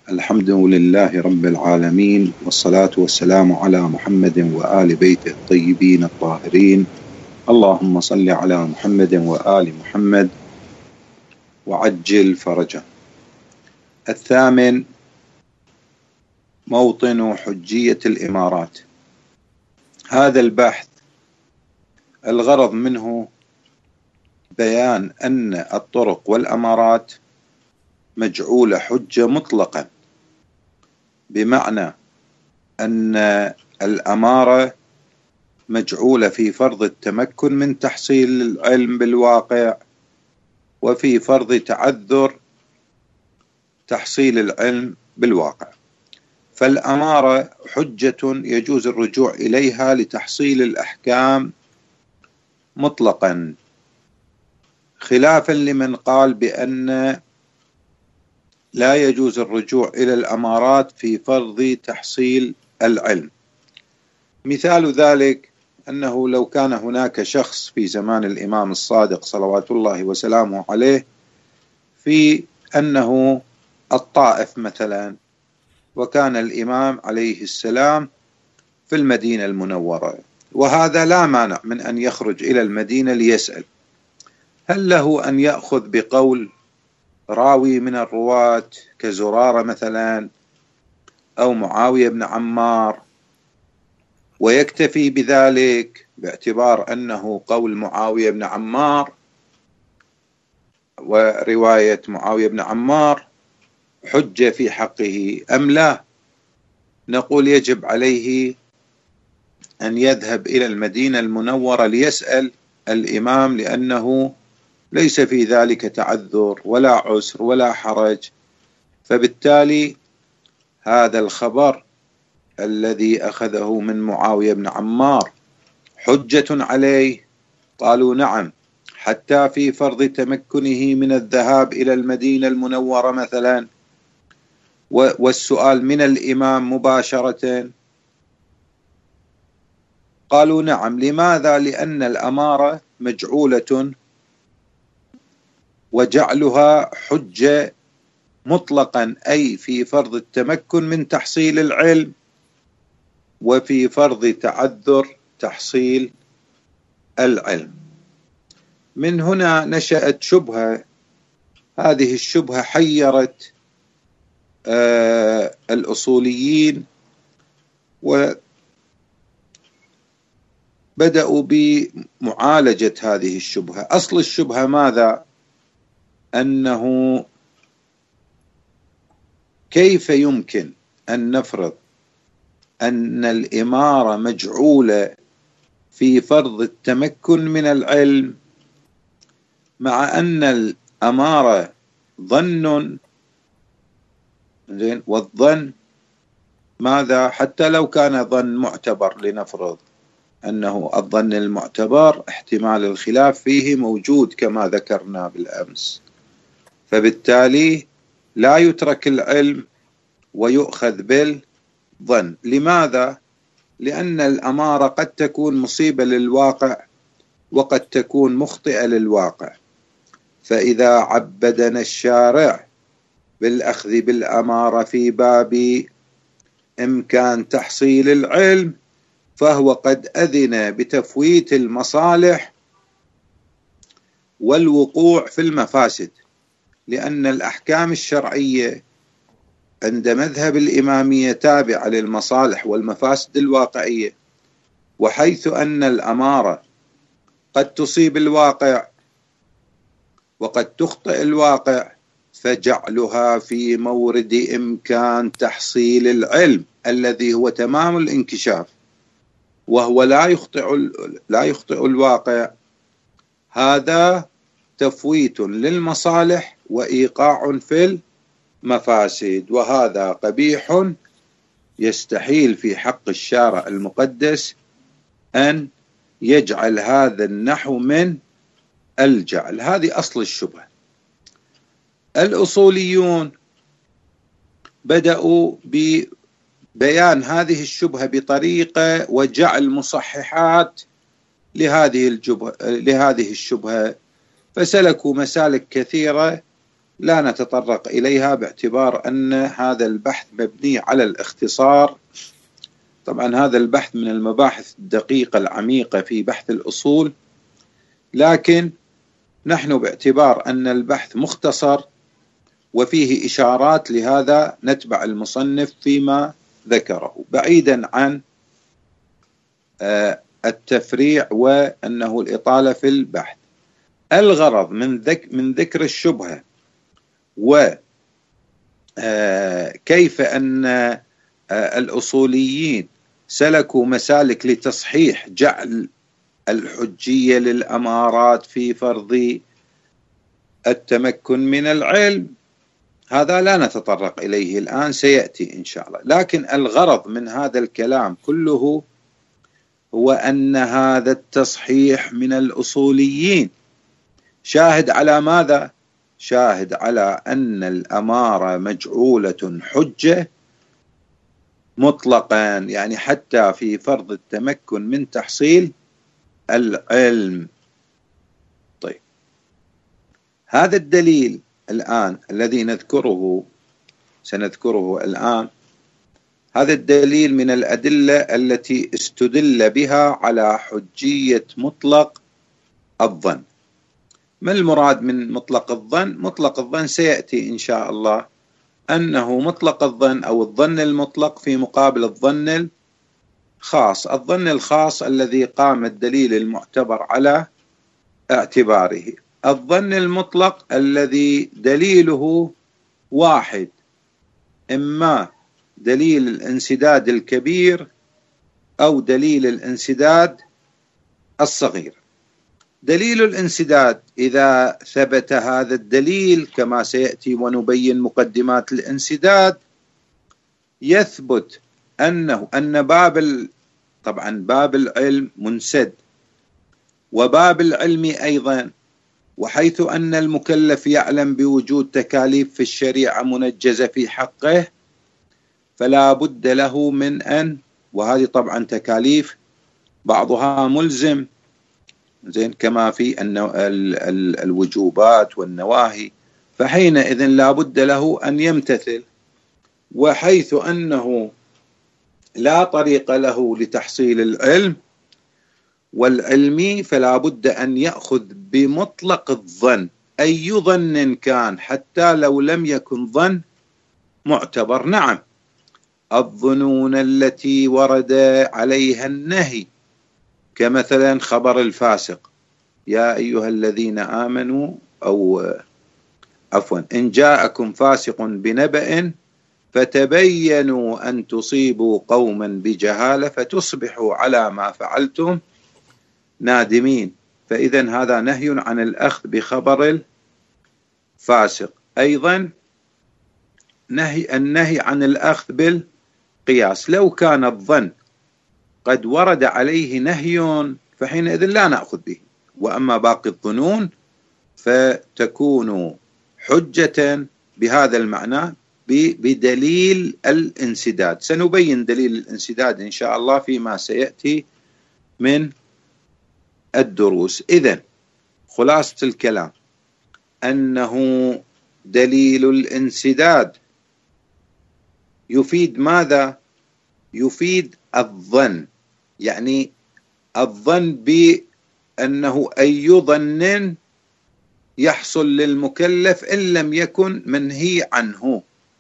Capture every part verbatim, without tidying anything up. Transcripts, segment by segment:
الحمد لله رب العالمين، والصلاة والسلام على محمد وآل بيته الطيبين الطاهرين. اللهم صل على محمد وآل محمد وعجل فرجه. الثامن، موطن حجية الإمارات. هذا البحث الغرض منه بيان أن الطرق والأمارات مجعولة حجة مطلقا، بمعنى أن الأمارة مجعولة في فرض التمكن من تحصيل العلم بالواقع، وفي فرض تعذر تحصيل العلم بالواقع. فالأمارة حجة يجوز الرجوع إليها لتحصيل الأحكام مطلقا، خلافا لمن قال بأن لا يجوز الرجوع إلى الأمارات في فرض تحصيل العلم. مثال ذلك أنه لو كان هناك شخص في زمان الإمام الصادق صلوات الله وسلامه عليه في أنه الطائف مثلا، وكان الإمام عليه السلام في المدينة المنورة، وهذا لا مانع من أن يخرج إلى المدينة ليسأل. هل له أن يأخذ بقول راوي من الرواة كزرارة مثلا أو معاوية بن عمار ويكتفي بذلك باعتبار أنه قول معاوية بن عمار ورواية معاوية بن عمار حجة في حقه أم لا؟ نقول يجب عليه أن يذهب إلى المدينة المنورة ليسأل الإمام، لأنه ليس في ذلك تعذر ولا عسر ولا حرج. فبالتالي هذا الخبر الذي أخذه من معاوية بن عمار حجة عليه. قالوا نعم، حتى في فرض تمكنه من الذهاب إلى المدينة المنورة مثلا والسؤال من الإمام مباشرة. قالوا نعم. لماذا؟ لأن الأمارة مجعولة، وجعلها حجة مطلقا أي في فرض التمكن من تحصيل العلم وفي فرض تعذر تحصيل العلم. من هنا نشأت شبهة، هذه الشبهة حيرت آه الأصوليين، وبدأوا بمعالجة هذه الشبهة. أصل الشبهة ماذا؟ أنه كيف يمكن أن نفرض أن الإمارة مجعولة في فرض التمكن من العلم، مع أن الأمارة ظن، والظن ماذا؟ حتى لو كان ظن معتبر، لنفرض أنه الظن المعتبر احتمال الخلاف فيه موجود كما ذكرنا بالأمس، فبالتالي لا يترك العلم ويؤخذ بالظن. لماذا؟ لأن الأمارة قد تكون مصيبة للواقع وقد تكون مخطئة للواقع. فإذا عبدنا الشارع بالأخذ بالأمارة في باب إمكان تحصيل العلم، فهو قد أذن بتفويت المصالح والوقوع في المفاسد، لأن الأحكام الشرعية عند مذهب الإمامية تابعة للمصالح والمفاسد الواقعية، وحيث أن الأمارة قد تصيب الواقع وقد تخطئ الواقع، فجعلها في مورد إمكان تحصيل العلم الذي هو تمام الانكشاف وهو لا يخطئ لا يخطئ الواقع، هذا تفويت للمصالح وإيقاع في المفاسد، وهذا قبيح يستحيل في حق الشارع المقدس أن يجعل هذا النحو من الجعل. هذه أصل الشبهة. الأصوليون بدأوا ببيان هذه الشبهة بطريقة وجعل مصححات لهذه الجبهة لهذه الشبهة، فسلكوا مسالك كثيرة لا نتطرق إليها باعتبار أن هذا البحث مبني على الاختصار. طبعا هذا البحث من المباحث الدقيقة العميقة في بحث الأصول، لكن نحن باعتبار أن البحث مختصر وفيه إشارات، لهذا نتبع المصنف فيما ذكره بعيدا عن التفريع وأنه الإطالة في البحث. الغرض من ذك من ذكر الشبهة وكيف أن الأصوليين سلكوا مسالك لتصحيح جعل الحجية للأمارات في فرض التمكن من العلم، هذا لا نتطرق إليه الآن، سيأتي إن شاء الله. لكن الغرض من هذا الكلام كله هو أن هذا التصحيح من الأصوليين شاهد على ماذا؟ شاهد على أن الأمارة مجعولة حجة مطلقا، يعني حتى في فرض التمكن من تحصيل العلم. طيب، هذا الدليل الآن الذي نذكره سنذكره الآن، هذا الدليل من الأدلة التي استدل بها على حجية مطلق الظن. ما المراد من مطلق الظن؟ مطلق الظن سيأتي إن شاء الله أنه مطلق الظن أو الظن المطلق في مقابل الظن الخاص. الظن الخاص الذي قام الدليل المعتبر على اعتباره. الظن المطلق الذي دليله واحد، إما دليل الانسداد الكبير أو دليل الانسداد الصغير. دليل الانسداد إذا ثبت هذا الدليل كما سيأتي ونبين مقدمات الانسداد، يثبت أنه أن باب طبعا باب العلم منسد، وباب العلم أيضا، وحيث أن المكلف يعلم بوجود تكاليف في الشريعة منجزة في حقه، فلا بد له من أن، وهذه طبعا تكاليف بعضها ملزم زين كما في الوجوبات والنواهي، فحينئذ لا بد له أن يمتثل. وحيث أنه لا طريق له لتحصيل العلم والعلمي، فلا بد أن يأخذ بمطلق الظن، أي ظن كان، حتى لو لم يكن ظن معتبر. نعم، الظنون التي ورد عليها النهي، كمثلا خبر الفاسق، يا أيها الذين آمنوا، أو عفوا إن جاءكم فاسق بنبأ فتبينوا أن تصيبوا قوما بجهالة فتصبحوا على ما فعلتم نادمين. فإذا هذا نهي عن الأخذ بخبر الفاسق. أيضا نهي النهي عن الأخذ بالقياس، لو كان الظن قد ورد عليه نهي فحينئذ لا نأخذ به، وأما باقي الظنون فتكون حجة بهذا المعنى بدليل الانسداد. سنبين دليل الانسداد إن شاء الله فيما سيأتي من الدروس. إذن خلاصة الكلام أنه دليل الانسداد يفيد ماذا؟ يفيد الظن، يعني الظن بأنه أي ظن يحصل للمكلف إن لم يكن منهي عنه.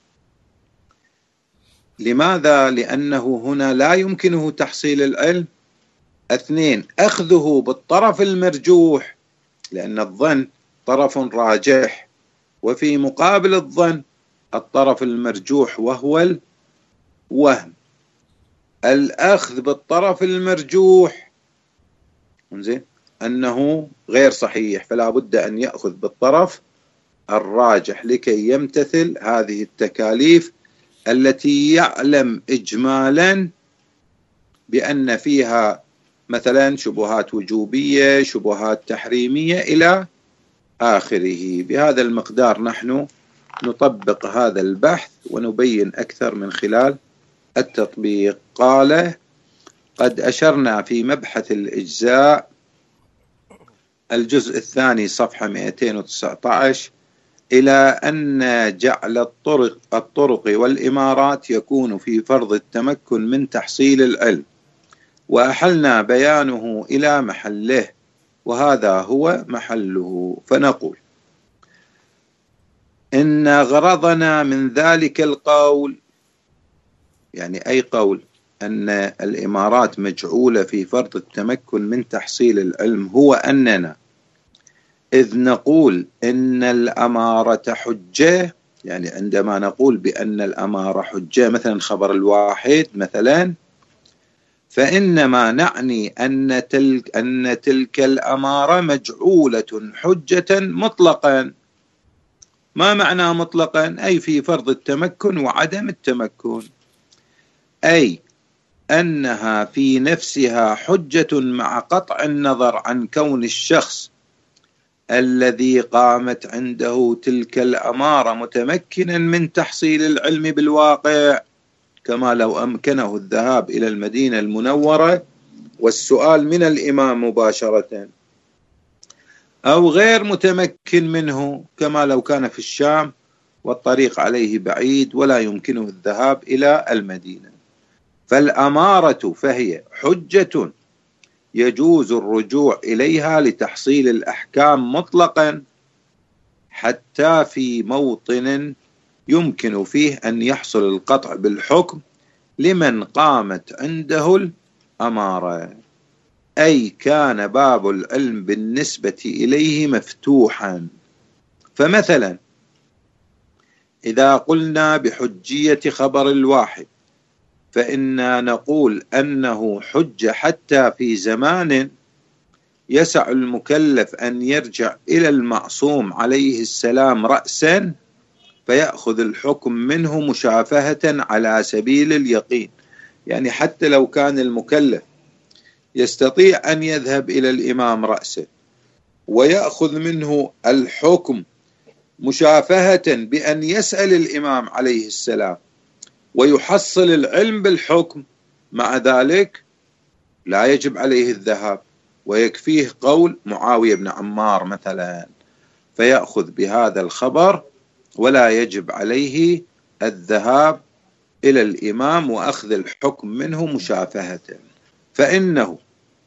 لماذا؟ لأنه هنا لا يمكنه تحصيل العلم. اثنين، أخذه بالطرف المرجوح، لأن الظن طرف راجح، وفي مقابل الظن الطرف المرجوح وهو الوهم. الأخذ بالطرف المرجوح زين أنه غير صحيح، فلا بد أن يأخذ بالطرف الراجح لكي يمتثل هذه التكاليف التي يعلم إجمالا بأن فيها مثلا شبهات وجوبية، شبهات تحريمية إلى آخره. بهذا المقدار نحن نطبق هذا البحث ونبين أكثر من خلال التطبيق. قال: قد أشرنا في مبحث الإجزاء الجزء الثاني صفحة مئتين وتسعة عشر إلى أن جعل الطرق, الطرق والإمارات يكون في فرض التمكن من تحصيل العلم، وأحلنا بيانه إلى محله، وهذا هو محله. فنقول إن غرضنا من ذلك القول، يعني أي قول أن الإمارات مجعولة في فرض التمكن من تحصيل العلم، هو أننا إذ نقول إن الأمارة حجة، يعني عندما نقول بأن الأمارة حجة مثلا خبر الواحد مثلا، فإنما نعني أن تلك, أن تلك الأمارة مجعولة حجة مطلقا. ما معنى مطلقا؟ أي في فرض التمكن وعدم التمكن، أي أنها في نفسها حجة مع قطع النظر عن كون الشخص الذي قامت عنده تلك الأمارة متمكنا من تحصيل العلم بالواقع، كما لو أمكنه الذهاب إلى المدينة المنورة والسؤال من الإمام مباشرة، أو غير متمكن منه كما لو كان في الشام والطريق عليه بعيد ولا يمكنه الذهاب إلى المدينة. فالأمارة فهي حجة يجوز الرجوع إليها لتحصيل الأحكام مطلقا، حتى في موطن يمكن فيه أن يحصل القطع بالحكم لمن قامت عنده الأمارة، أي كان باب العلم بالنسبة إليه مفتوحا. فمثلا إذا قلنا بحجية خبر الواحد، فإننا نقول أنه حجة حتى في زمان يسع المكلف أن يرجع إلى المعصوم عليه السلام رأسا فيأخذ الحكم منه مشافهة على سبيل اليقين. يعني حتى لو كان المكلف يستطيع أن يذهب إلى الإمام رأسا ويأخذ منه الحكم مشافهة بأن يسأل الإمام عليه السلام ويحصل العلم بالحكم، مع ذلك لا يجب عليه الذهاب، ويكفيه قول معاوية بن عمار مثلا، فيأخذ بهذا الخبر ولا يجب عليه الذهاب إلى الإمام وأخذ الحكم منه مشافهة. فإنه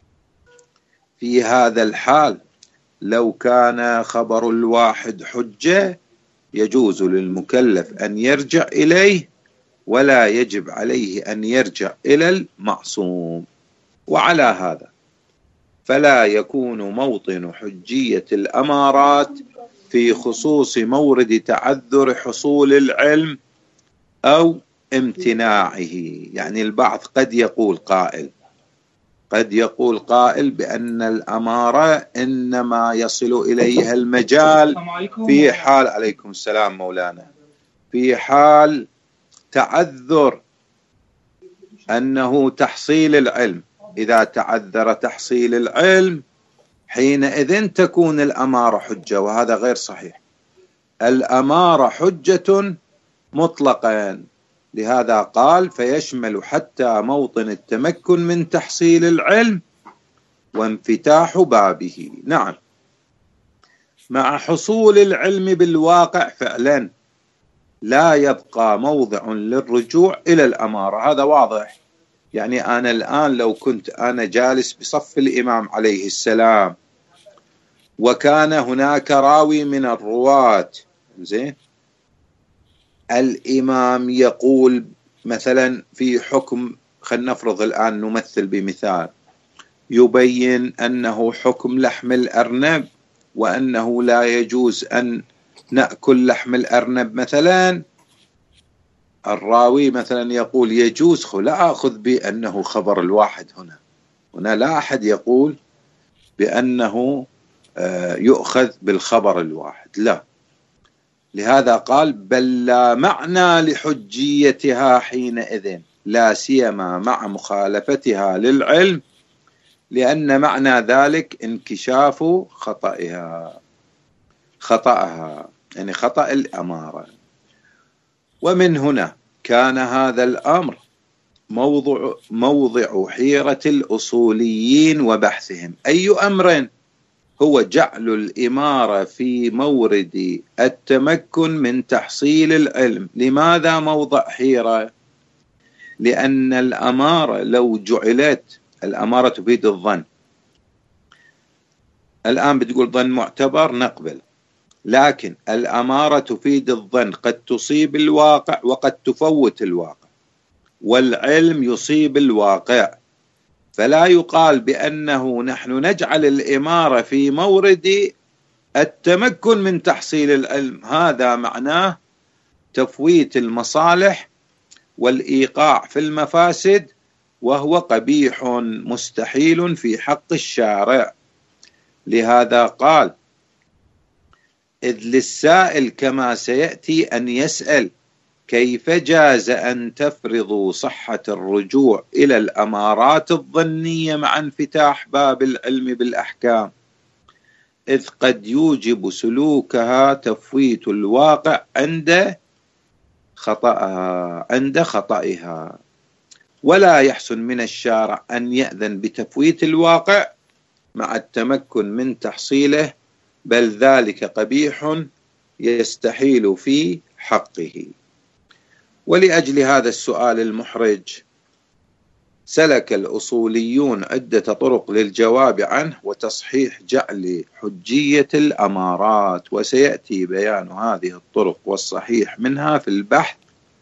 في هذا الحال لو كان خبر الواحد حجة يجوز للمكلف أن يرجع إليه ولا يجب عليه أن يرجع إلى المعصوم. وعلى هذا فلا يكون موطن حجية الأمارات في خصوص مورد تعذر حصول العلم أو امتناعه. يعني البعض قد يقول قائل قد يقول قائل بأن الأمارة إنما يصل إليها المجال في حال، عليكم السلام مولانا، في حال تعذر أنه تحصيل العلم. إذا تعذر تحصيل العلم حينئذ تكون الأمارة حجة، وهذا غير صحيح. الأمارة حجة مطلقا، لهذا قال فيشمل حتى موطن التمكن من تحصيل العلم وانفتاح بابه. نعم، مع حصول العلم بالواقع فعلا لا يبقى موضع للرجوع إلى الأمارة، هذا واضح. يعني أنا الآن لو كنت أنا جالس بصف الإمام عليه السلام وكان هناك راوي من الرواة، زين، الإمام يقول مثلا في حكم، خلينا نفرض الآن نمثل بمثال يبين أنه حكم لحم الأرنب وأنه لا يجوز أن نأكل لحم الأرنب مثلا، الراوي مثلا يقول يجوز، لا أخذ بأنه خبر الواحد. هنا هنا لا أحد يقول بأنه يؤخذ بالخبر الواحد، لا. لهذا قال بل لا معنى لحجيتها حينئذ، لا سيما مع مخالفتها للعلم، لأن معنى ذلك انكشاف خطئها خطأها يعني خطأ الأمارة. ومن هنا كان هذا الأمر موضع, موضع حيرة الأصوليين وبحثهم. أي أمر هو جعل الإمارة في مورد التمكن من تحصيل العلم. لماذا موضع حيرة؟ لأن الأمارة لو جعلت، الأمارة تفيد الظن، الآن بتقول ظن معتبر نقبل، لكن الأمارة تفيد الظن، قد تصيب الواقع وقد تفوت الواقع، والعلم يصيب الواقع. فلا يقال بأنه نحن نجعل الإمارة في مورد التمكن من تحصيل العلم، هذا معناه تفويت المصالح والإيقاع في المفاسد، وهو قبيح مستحيل في حق الشارع. لهذا قال: إذ للسائل كما سيأتي أن يسأل كيف جاز أن تفرضوا صحة الرجوع إلى الأمارات الظنية مع انفتاح باب العلم بالأحكام، إذ قد يوجب سلوكها تفويت الواقع عند خطأها عند خطئها، ولا يحسن من الشارع أن يأذن بتفويت الواقع مع التمكن من تحصيله، بل ذلك قبيح يستحيل في حقه. ولأجل هذا السؤال المحرج سلك الأصوليون عدة طرق للجواب عنه وتصحيح جعل حجية الأمارات، وسيأتي بيان هذه الطرق والصحيح منها في البحث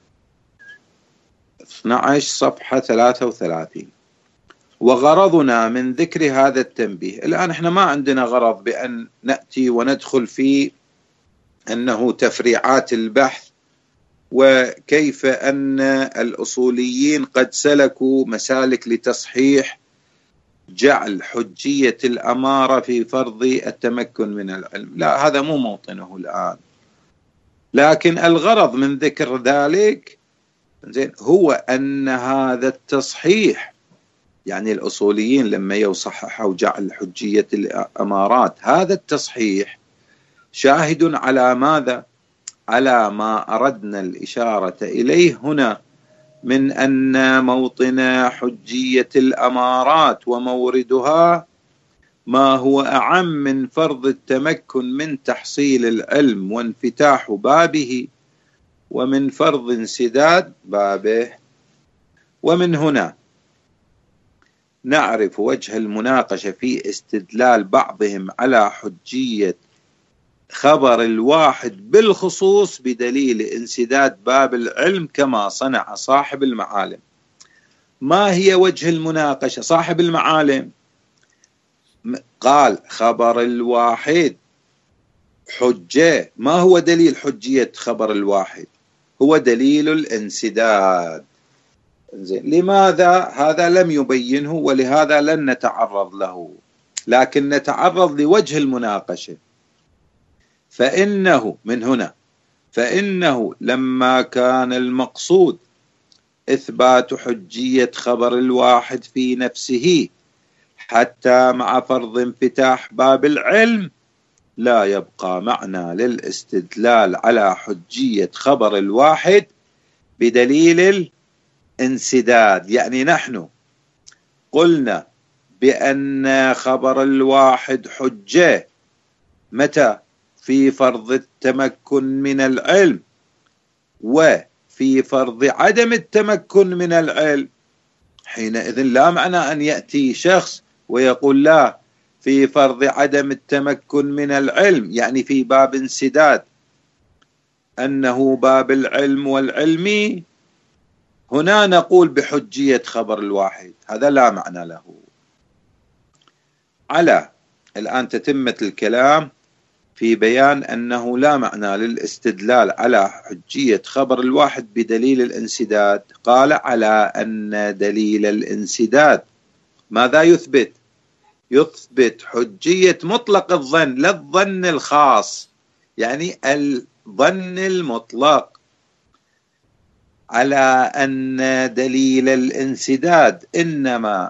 اثني عشر صفحة ثلاثة وثلاثين. وغرضنا من ذكر هذا التنبيه، الآن احنا ما عندنا غرض بأن نأتي وندخل في أنه تفريعات البحث وكيف أن الأصوليين قد سلكوا مسالك لتصحيح جعل حجية الأمارة في فرض التمكن من العلم، لا، هذا مو موطنه الآن. لكن الغرض من ذكر ذلك هو أن هذا التصحيح، يعني الأصوليين لما يصححوا جعل حجية الأمارات، هذا التصحيح شاهد على ماذا؟ على ما أردنا الإشارة إليه هنا من أن موطن حجية الأمارات وموردها ما هو أعم من فرض التمكن من تحصيل العلم وانفتاح بابه، ومن فرض انسداد بابه. ومن هنا نعرف وجه المناقشة في استدلال بعضهم على حجية خبر الواحد بالخصوص بدليل انسداد باب العلم كما صنع صاحب المعالم. ما هي وجه المناقشة؟ صاحب المعالم قال خبر الواحد حجة. ما هو دليل حجية خبر الواحد؟ هو دليل الانسداد. لماذا؟ هذا لم يبينه، ولهذا لن نتعرض له، لكن نتعرض لوجه المناقشة. فإنه من هنا فإنه لما كان المقصود إثبات حجية خبر الواحد في نفسه حتى مع فرض انفتاح باب العلم، لا يبقى معنى للاستدلال على حجية خبر الواحد بدليل الانسداد. يعني نحن قلنا بأن خبر الواحد حجة متى؟ في فرض التمكن من العلم، وفي فرض عدم التمكن من العلم. حينئذ لا معنى أن يأتي شخص ويقول لا، في فرض عدم التمكن من العلم يعني في باب انسداد، أنه باب العلم والعلمي، هنا نقول بحجية خبر الواحد. هذا لا معنى له. على الآن تتمة الكلام في بيان أنه لا معنى للاستدلال على حجية خبر الواحد بدليل الانسداد. قال على أن دليل الانسداد ماذا يثبت؟ يثبت حجية مطلق الظن، لا الظن الخاص، يعني الظن المطلق. على أن دليل الانسداد إنما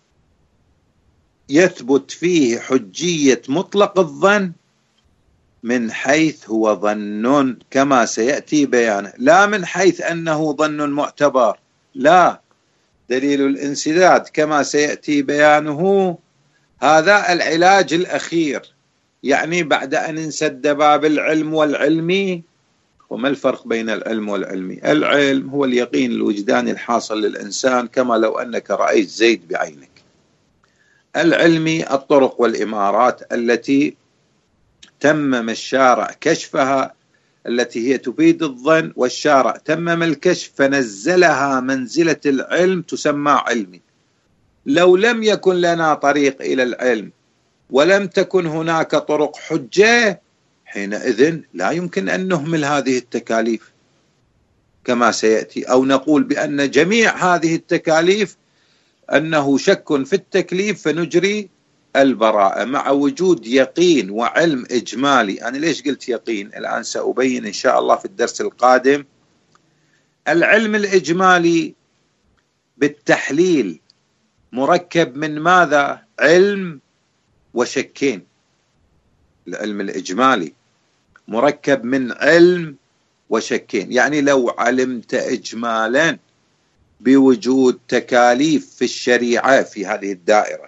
يثبت فيه حجية مطلق الظن من حيث هو ظن كما سيأتي بيانه، لا من حيث أنه ظن معتبر. لا، دليل الانسداد كما سيأتي بيانه هذا العلاج الأخير يعني بعد أن انسد باب العلم والعلمي. وما الفرق بين العلم والعلمي؟ العلم هو اليقين الوجداني الحاصل للإنسان كما لو أنك رأيت زيد بعينك. العلمي الطرق والإمارات التي تمم الشارع كشفها، التي هي تفيد الظن، والشارع تمم الكشف فنزلها منزلة العلم، تسمى علمي. لو لم يكن لنا طريق إلى العلم ولم تكن هناك طرق حجة، حينئذ لا يمكن أن نهمل هذه التكاليف كما سيأتي، أو نقول بأن جميع هذه التكاليف أنه شك في التكليف فنجري البراءة مع وجود يقين وعلم إجمالي. أنا ليش قلت يقين؟ الآن سأبين إن شاء الله في الدرس القادم. العلم الإجمالي بالتحليل مركب من ماذا؟ علم وشكين. العلم الإجمالي مركب من علم وشكين، يعني لو علمت إجمالا بوجود تكاليف في الشريعة في هذه الدائرة،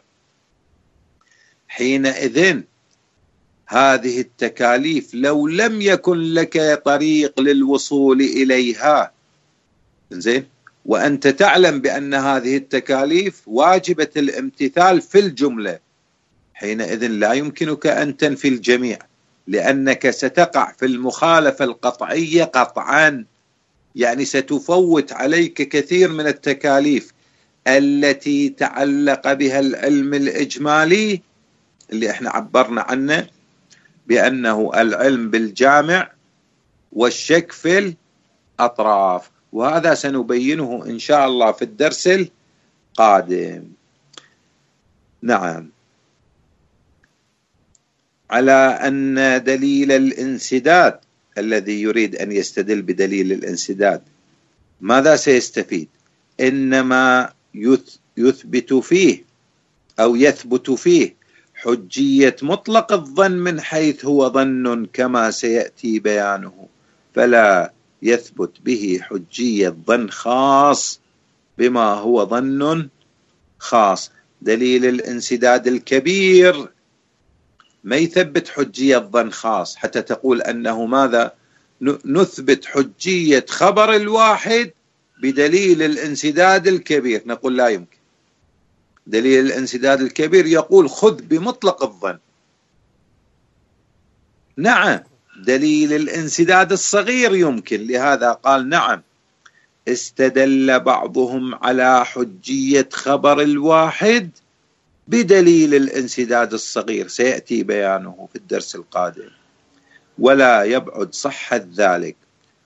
حينئذ هذه التكاليف لو لم يكن لك طريق للوصول إليها، زين، وأنت تعلم بأن هذه التكاليف واجبة الامتثال في الجملة، حينئذ لا يمكنك أن تنفي الجميع، لأنك ستقع في المخالفة القطعية قطعا. يعني ستفوت عليك كثير من التكاليف التي تعلق بها العلم الإجمالي اللي احنا عبرنا عنه بأنه العلم بالجامع والشك في الأطراف، وهذا سنبينه إن شاء الله في الدرس القادم. نعم. على أن دليل الانسداد الذي يريد أن يستدل بدليل الانسداد ماذا سيستفيد؟ إنما يثبت فيه أو يثبت فيه حجية مطلق الظن من حيث هو ظن كما سيأتي بيانه، فلا يثبت به حجية ظن خاص بما هو ظن خاص. دليل الانسداد الكبير ما يثبت حجية ظن خاص حتى تقول أنه ماذا؟ نثبت حجية خبر الواحد بدليل الانسداد الكبير، نقول لا يمكن. دليل الانسداد الكبير يقول خذ بمطلق الظن. نعم، دليل الانسداد الصغير يمكن، لهذا قال نعم استدل بعضهم على حجية خبر الواحد بدليل الانسداد الصغير، سيأتي بيانه في الدرس القادم. ولا يبعد صحة ذلك،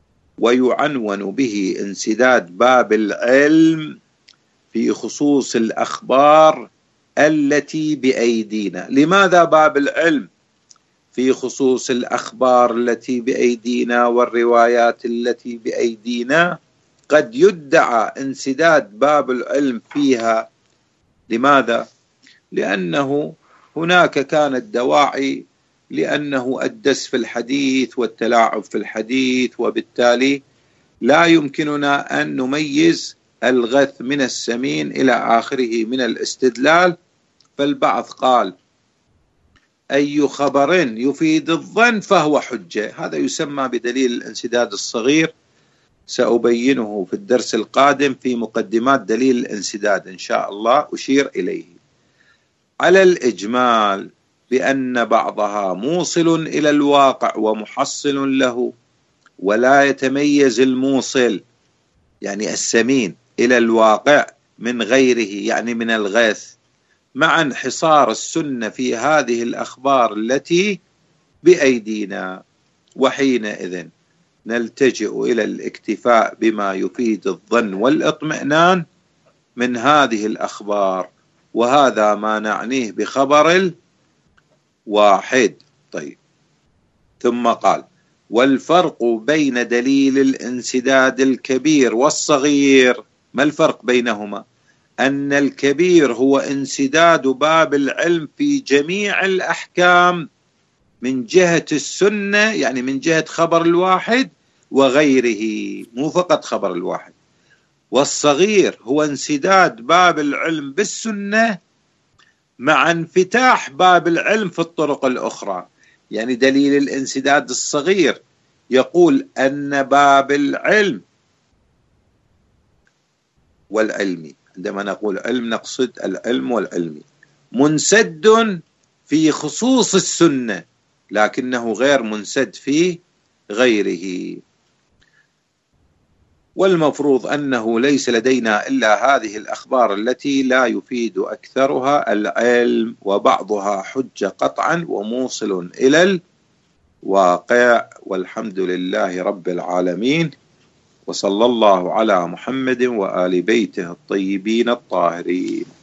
ويعنون به انسداد باب العلم في خصوص الأخبار التي بأيدينا. لماذا باب العلم في خصوص الأخبار التي بأيدينا والروايات التي بأيدينا؟ قد يدعى انسداد باب العلم فيها. لماذا؟ لأنه هناك كانت دواعي، لأنه الدس في الحديث والتلاعب في الحديث، وبالتالي لا يمكننا أن نميز الغث من السمين إلى آخره من الاستدلال. فالبعض قال أي خبر يفيد الظن فهو حجة، هذا يسمى بدليل الانسداد الصغير، سأبينه في الدرس القادم في مقدمات دليل الانسداد إن شاء الله أشير إليه. على الإجمال بأن بعضها موصل إلى الواقع ومحصل له، ولا يتميز الموصل يعني السمين إلى الواقع من غيره يعني من الغث، مع انحصار السنة في هذه الأخبار التي بأيدينا. وحينئذ نلتجئ إلى الاكتفاء بما يفيد الظن والاطمئنان من هذه الأخبار، وهذا ما نعنيه بخبر الواحد. طيب، ثم قال والفرق بين دليل الانسداد الكبير والصغير، ما الفرق بينهما؟ أن الكبير هو انسداد باب العلم في جميع الأحكام من جهة السنة، يعني من جهة خبر الواحد وغيره، مو فقط خبر الواحد. والصغير هو انسداد باب العلم بالسنة مع انفتاح باب العلم في الطرق الأخرى. يعني دليل الانسداد الصغير يقول أن باب العلم والعلمي، عندما نقول علم نقصد العلم والعلمي، منسد في خصوص السنة لكنه غير منسد في غيره. والمفروض أنه ليس لدينا إلا هذه الأخبار التي لا يفيد أكثرها العلم، وبعضها حجة قطعا وموصل إلى الواقع. والحمد لله رب العالمين، وصلى الله على محمد وآل بيته الطيبين الطاهرين.